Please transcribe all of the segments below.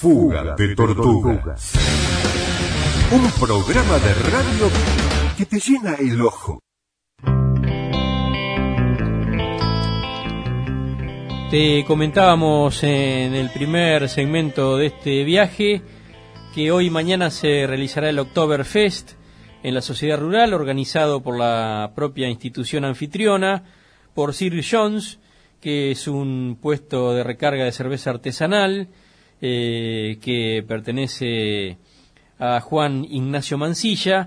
Fuga de Tortugas. Un programa de radio que te llena el ojo. Te comentábamos en el primer segmento de este viaje que hoy y mañana se realizará el Oktoberfest en la Sociedad Rural, organizado por la propia institución anfitriona, por Sir John's, que es un puesto de recarga de cerveza artesanal que pertenece a Juan Ignacio Mansilla,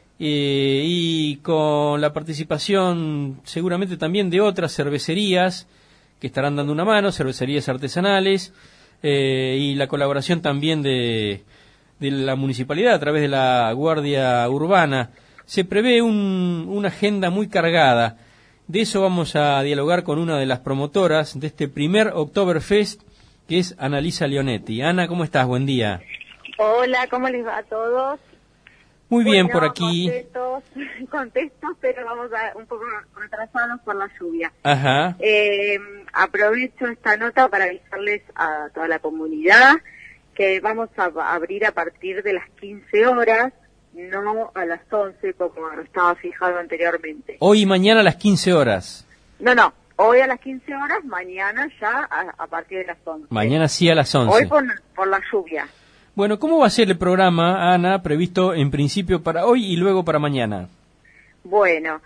y con la participación seguramente también de otras cervecerías que estarán dando una mano, cervecerías artesanales, y la colaboración también de la municipalidad a través de la Guardia Urbana. Se prevé una agenda muy cargada. De eso vamos a dialogar con una de las promotoras de este primer Oktoberfest, que es Annalisa Leonetti. Ana, ¿cómo estás? Buen día. Hola, ¿cómo les va a todos? Muy bien, por aquí. Contentos, pero vamos un poco retrasados por la lluvia. Ajá. Aprovecho esta nota para avisarles a toda la comunidad que vamos a abrir a partir de las 15 horas, no a las 11 como estaba fijado anteriormente. Hoy y mañana a las 15 horas. No, hoy a las 15 horas, mañana ya a partir de las 11. Mañana sí a las 11. Hoy por la lluvia. Bueno, ¿cómo va a ser el programa, Ana, previsto en principio para hoy y luego para mañana? Bueno,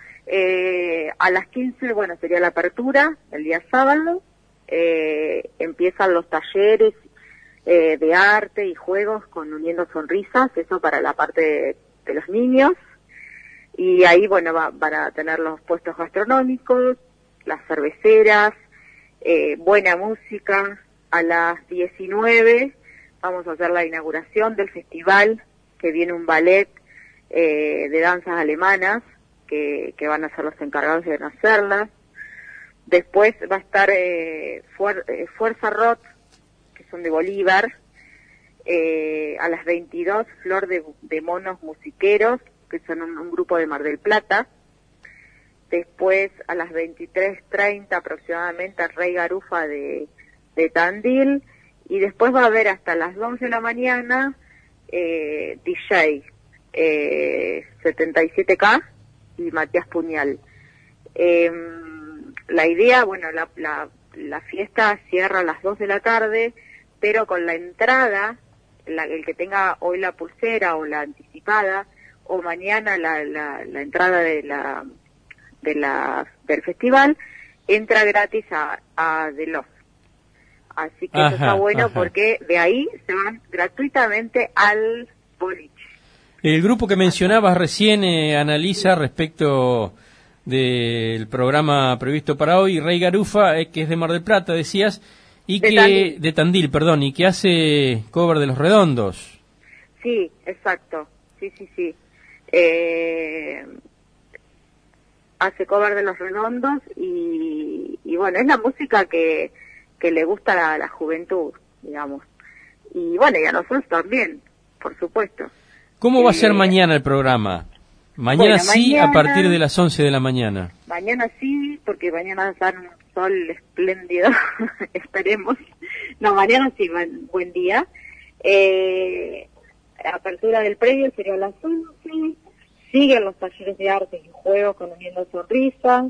a las 15, sería la apertura, el día sábado. Empiezan los talleres de arte y juegos con Uniendo Sonrisas, eso para la parte de los niños. Y ahí, van a tener los puestos gastronómicos, las cerveceras, buena música. A las 19 vamos a hacer la inauguración del festival, que viene un ballet de danzas alemanas, que van a ser los encargados de hacerlas. Después va a estar Fuerza Rock, que son de Bolívar. A las 22, Flor de Monos Musiqueros, que son un grupo de Mar del Plata. Después, a las 23:30 aproximadamente, Rey Garufa de Tandil. Y después va a haber hasta las 11 de la mañana DJ 77K y Matías Puñal. La idea, la fiesta cierra a las 2 de la tarde, pero con la entrada, el que tenga hoy la pulsera o la anticipada, o mañana la entrada del festival, entra gratis a The Loft. Así que eso está bueno, porque de ahí se van gratuitamente al boliche. El grupo que mencionabas recién, Annalisa, respecto del programa previsto para hoy, Rey Garufa, que es de Mar del Plata, decías, y de Tandil, perdón, y que hace cover de Los Redondos. Sí, exacto, sí. Hace cover de Los Redondos y es la música que le gusta a la juventud, digamos. Y y a nosotros también, por supuesto. ¿Cómo va a ser mañana el programa? Mañana a partir de las 11 de la mañana. Mañana sí, porque mañana va a estar un sol espléndido, esperemos. No, mañana sí, buen día. Apertura del predio sería a las 11. Siguen los talleres de arte y juegos con Uniendo Sonrisas.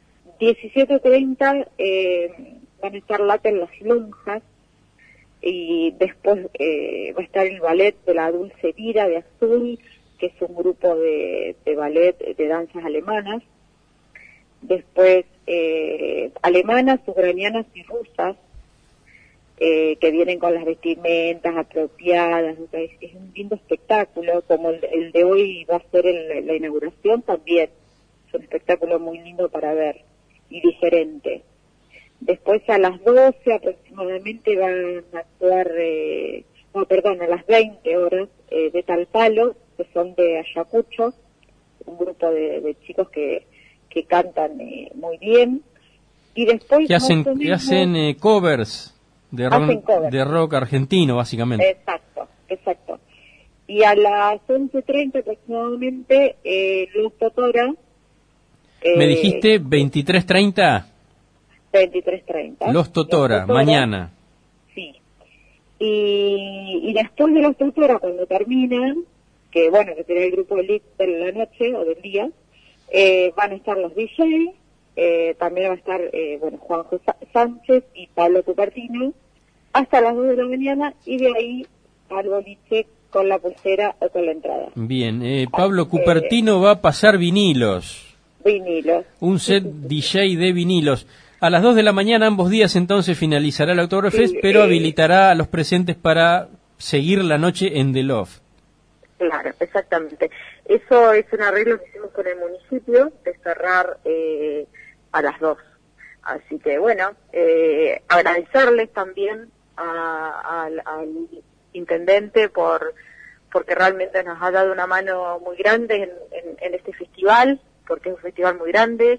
17:30 van a estar Lata en las Lonjas, y después va a estar el ballet de la Dulce Vira de Azul, que es un grupo de ballet de danzas alemanas. Después alemanas, ucranianas y rusas, que vienen con las vestimentas apropiadas. Es un lindo espectáculo, como el de hoy va a ser la inauguración también. Es un espectáculo muy lindo para ver y diferente. Después a las 12 aproximadamente van a actuar, a las 20 horas, de Tal Palo, que son de Ayacucho, un grupo de chicos que cantan muy bien. Y después que hacen covers de rock argentino, básicamente. Exacto. Y a las 11:30 aproximadamente, Luz Totora. ¿Me dijiste 23:30? 23:30. Los Totora, mañana. Sí. Y después de las 3 horas, cuando terminan, que bueno, que sería el grupo elite de la noche o del día, van a estar los DJ, también va a estar Juanjo Sánchez y Pablo Cupertino, hasta las 2 de la mañana, y de ahí al boliche con la pulsera o con la entrada. Bien, Pablo Cupertino va a pasar vinilos. Vinilos. Un set DJ de vinilos. A las 2 de la mañana, ambos días, entonces, finalizará el Oktoberfest, pero habilitará a los presentes para seguir la noche en The Loft. Claro, exactamente. Eso es un arreglo que hicimos con el municipio, de cerrar a las 2. Así que, bueno, agradecerles también al intendente porque realmente nos ha dado una mano muy grande en este festival, porque es un festival muy grande,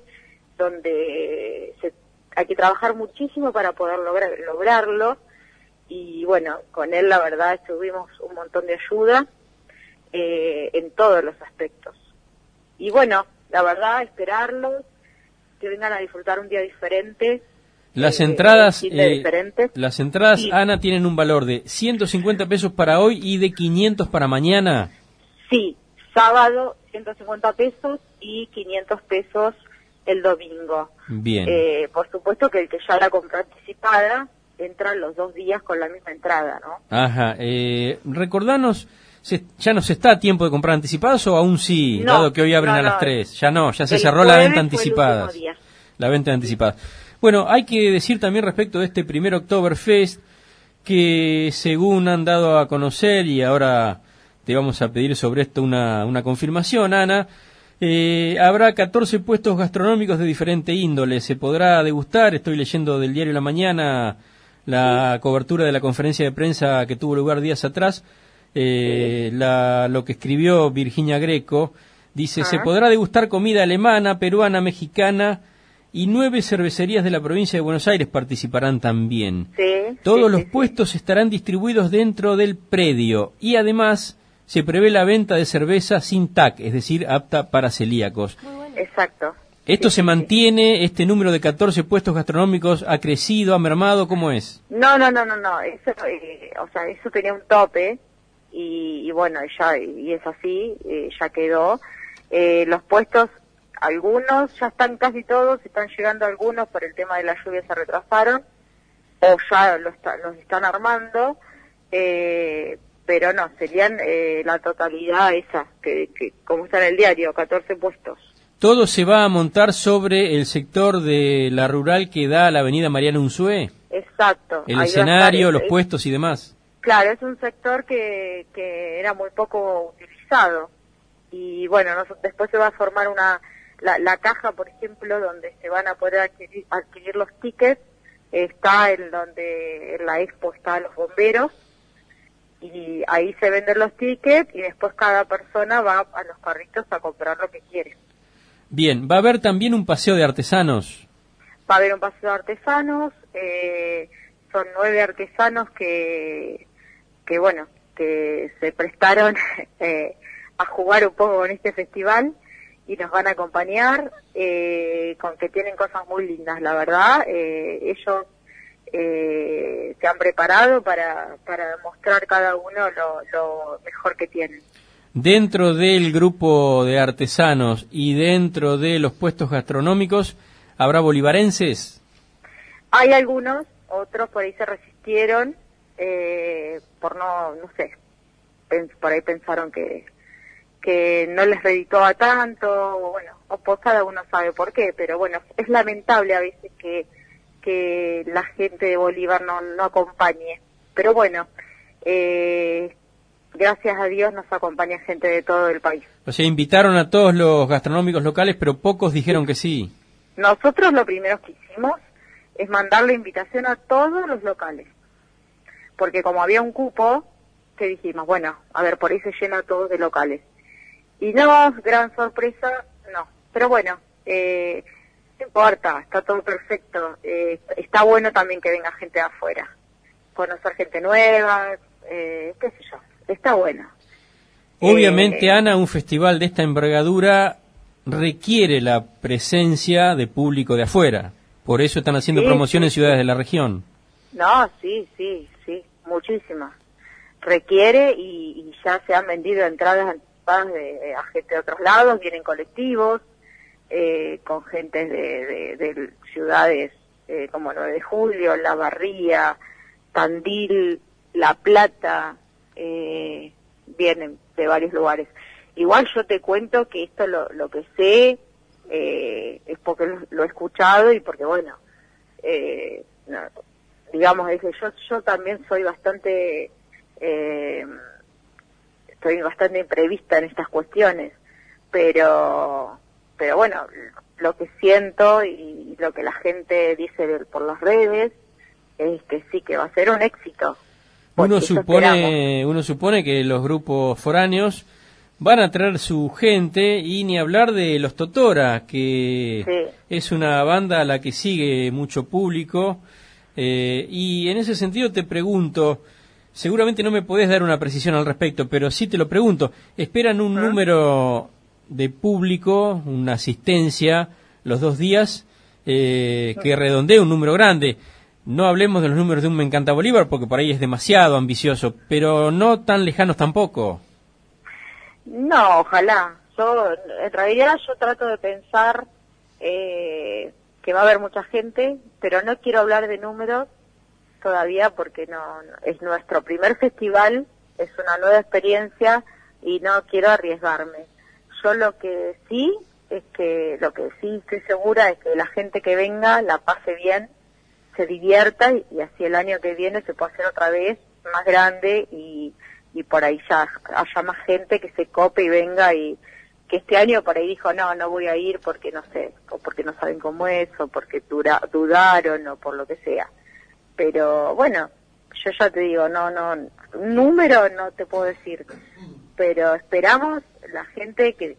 donde hay que trabajar muchísimo para poder lograrlo, y bueno, con él la verdad tuvimos un montón de ayuda en todos los aspectos. Y bueno, la verdad, esperarlos, que vengan a disfrutar un día diferente. Las entradas, sí. Ana, tienen un valor de 150 pesos para hoy y de 500 para mañana. Sí, sábado 150 pesos y 500 pesos el domingo. Bien. Por supuesto que el que ya la compró anticipada, entran los 2 días con la misma entrada, ¿no? Ajá. Recordanos, ¿ya no se está a tiempo de comprar anticipadas o aún sí, no, dado que hoy abren a las 3? Ya se cerró la venta anticipada. La venta anticipada. Bueno, hay que decir también respecto de este primer Oktoberfest que según han dado a conocer, y ahora te vamos a pedir sobre esto una confirmación, Ana, habrá 14 puestos gastronómicos de diferente índole. Se podrá degustar, estoy leyendo del diario La Mañana la cobertura de la conferencia de prensa que tuvo lugar días atrás, lo que escribió Virginia Greco, dice, se podrá degustar comida alemana, peruana, mexicana, y 9 cervecerías de la provincia de Buenos Aires participarán también. Todos los puestos estarán distribuidos dentro del predio, y además se prevé la venta de cerveza sin TAC, es decir, apta para celíacos. Exacto. ¿Esto se mantiene? ¿Este número de 14 puestos gastronómicos ha crecido, ha mermado? ¿Cómo es? No. Eso tenía un tope, y bueno, y es así, ya quedó. Los puestos, algunos ya están casi todos, están llegando algunos, por el tema de la lluvia se retrasaron, o ya los están armando, pero no, serían la totalidad esa, que como está en el diario, 14 puestos. ¿Todo se va a montar sobre el sector de la rural que da a la avenida Mariano Unzué? Exacto. El escenario, los puestos y demás. Claro, es un sector que era muy poco utilizado. Y bueno, después se va a formar la caja, por ejemplo, donde se van a poder adquirir los tickets. Está en la expo está los bomberos, y ahí se venden los tickets, y después cada persona va a los carritos a comprar lo que quiere. Bien, ¿va a haber también un paseo de artesanos? Va a haber un paseo de artesanos, son 9 artesanos que se prestaron a jugar un poco con este festival, y nos van a acompañar, con que tienen cosas muy lindas, la verdad. Ellos se han preparado para mostrar cada uno lo mejor que tienen. Dentro del grupo de artesanos y dentro de los puestos gastronómicos, ¿habrá bolivarenses? Hay algunos, otros por ahí se resistieron, por por ahí pensaron que no les redituaba tanto, o pues cada uno sabe por qué, pero bueno, es lamentable a veces que la gente de Bolívar no acompañe, pero bueno, gracias a Dios nos acompaña gente de todo el país. O sea, invitaron a todos los gastronómicos locales, pero pocos dijeron que sí. Nosotros lo primero que hicimos es mandar la invitación a todos los locales, porque como había un cupo, que dijimos, bueno, a ver, por ahí se llena todos de locales. Y no, gran sorpresa, no. Pero bueno, no importa, está todo perfecto. Está bueno también que venga gente de afuera, conocer gente nueva, qué sé yo, está bueno. Obviamente, Ana, un festival de esta envergadura requiere la presencia de público de afuera. Por eso están haciendo promoción en ciudades de la región. No, sí, muchísimas. Requiere y ya se han vendido entradas anticipadas a gente de otros lados, vienen colectivos, con gente de ciudades como 9 de Julio, La Barría, Tandil, La Plata, vienen de varios lugares. Igual yo te cuento que esto lo que sé es porque lo he escuchado y porque, bueno, no, digamos, es que yo también soy bastante, estoy bastante imprevista en estas cuestiones, pero bueno, lo que siento y lo que la gente dice por las redes es que sí, que va a ser un éxito. Uno supone que los grupos foráneos van a traer su gente, y ni hablar de los Totora, que sí, es una banda a la que sigue mucho público, y en ese sentido te pregunto, seguramente no me podés dar una precisión al respecto, pero sí te lo pregunto, ¿esperan un número de público, una asistencia los 2 días, que redondee un número grande? No hablemos de los números de un Me Encanta Bolívar, porque por ahí es demasiado ambicioso, pero no tan lejanos tampoco. No, ojalá. En realidad yo trato de pensar que va a haber mucha gente, pero no quiero hablar de números todavía porque no es nuestro primer festival, es una nueva experiencia y no quiero arriesgarme. Yo lo que sí estoy segura es que la gente que venga la pase bien, se divierta y así el año que viene se puede hacer otra vez más grande y por ahí ya haya más gente que se cope y venga, y que este año por ahí dijo no voy a ir porque no sé, o porque no saben cómo es, o porque dudaron, o por lo que sea. Pero bueno, yo ya te digo, no, número no te puedo decir, pero esperamos la gente qué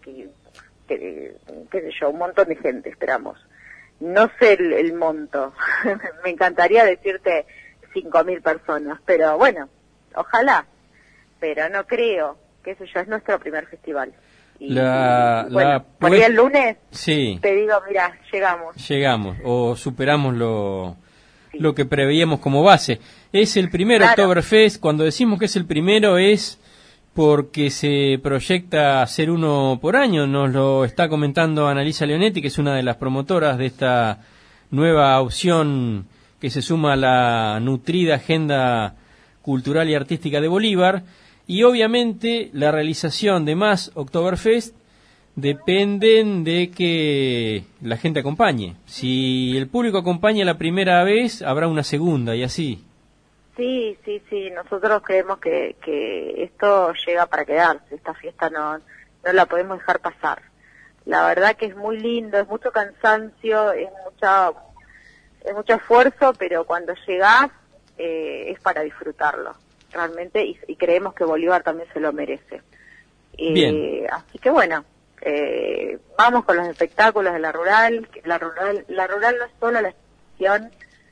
sé yo, un montón de gente esperamos. No sé el monto, me encantaría decirte 5.000 personas, pero bueno, ojalá, pero no creo, qué sé yo, es nuestro primer festival. Y bueno, por ahí el lunes sí, te digo, mira, llegamos o superamos lo que preveíamos como base. Es el primer Oktoberfest. Cuando decimos que es el primero es porque se proyecta hacer uno por año. Nos lo está comentando Annalisa Leonetti, que es una de las promotoras de esta nueva opción que se suma a la nutrida agenda cultural y artística de Bolívar. Y obviamente la realización de más Oktoberfest dependen de que la gente acompañe. Si el público acompaña la primera vez, habrá una segunda y así. Sí, nosotros creemos que esto llega para quedarse, esta fiesta no la podemos dejar pasar. La verdad que es muy lindo, es mucho cansancio, es mucho esfuerzo, pero cuando llegás es para disfrutarlo, realmente, y creemos que Bolívar también se lo merece. Así que bueno, vamos con los espectáculos de la rural. La rural no es solo la exposición,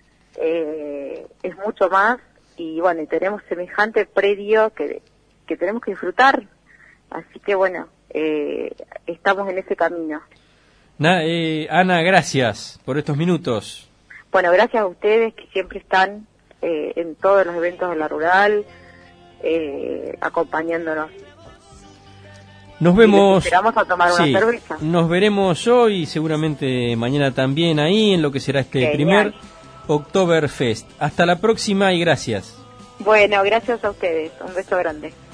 es mucho más. Y bueno, y tenemos semejante predio que tenemos que disfrutar, así que bueno, estamos en ese camino. Ana, gracias por estos minutos. Bueno, gracias a ustedes que siempre están en todos los eventos de la rural, acompañándonos. Nos vemos. Esperamos a tomar una cerveza. Nos veremos hoy y seguramente mañana también ahí en lo que será este primer Oktoberfest. Hasta la próxima y gracias. Bueno, gracias a ustedes. Un beso grande.